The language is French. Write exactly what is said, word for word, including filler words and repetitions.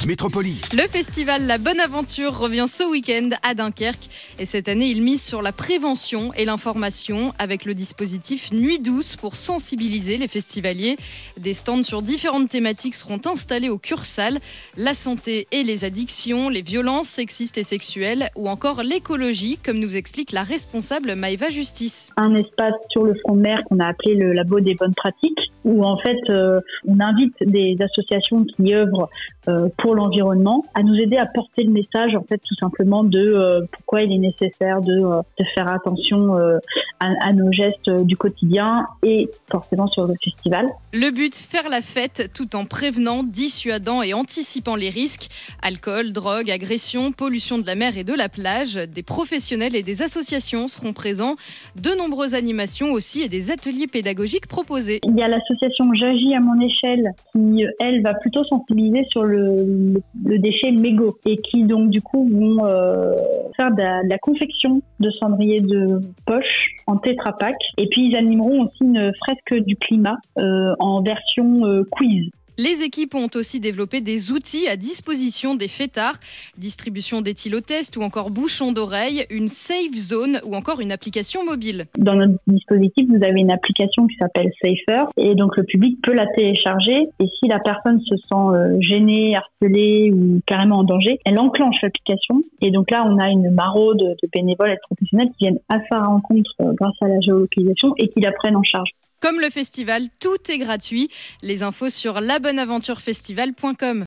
Métropolis. Le festival La Bonne Aventure revient ce week-end à Dunkerque. Et cette année, il mise sur la prévention et l'information avec le dispositif Nuit douce pour sensibiliser les festivaliers. Des stands sur différentes thématiques seront installés au Cursal. La santé et les addictions, les violences sexistes et sexuelles ou encore l'écologie, comme nous explique la responsable Maëva Justice. Un espace sur le front de mer qu'on a appelé le labo des bonnes pratiques, où en fait euh, on invite des associations qui œuvrent euh, pour l'environnement à nous aider à porter le message en fait tout simplement de euh, pourquoi il est nécessaire de, euh, de faire attention euh, à, à nos gestes euh, du quotidien et forcément sur le festival. Le but, faire la fête tout en prévenant, dissuadant et anticipant les risques. Alcool, drogue, agression, pollution de la mer et de la plage. Des professionnels et des associations seront présents. De nombreuses animations aussi et des ateliers pédagogiques proposés. Il y a l'association J'agis à mon échelle qui, elle, va plutôt sensibiliser sur le, le, le déchet mégot et qui donc du coup vont euh, faire de la, de la confection de cendriers de poche en Tetra Pak. Et puis ils animeront aussi une fresque du climat euh, en version euh, quiz. Les équipes ont aussi développé des outils à disposition des fêtards, distribution d'éthylotest ou encore bouchons d'oreille, une safe zone ou encore une application mobile. Dans notre dispositif, vous avez une application qui s'appelle Safer et donc le public peut la télécharger et si la personne se sent euh, gênée, harcelée ou carrément en danger, elle enclenche l'application et donc là on a une maraude de bénévoles et de professionnels qui viennent à sa rencontre euh, grâce à la géolocalisation et qui la prennent en charge. Comme le festival, tout est gratuit. Les infos sur la bonne aventure festival point com.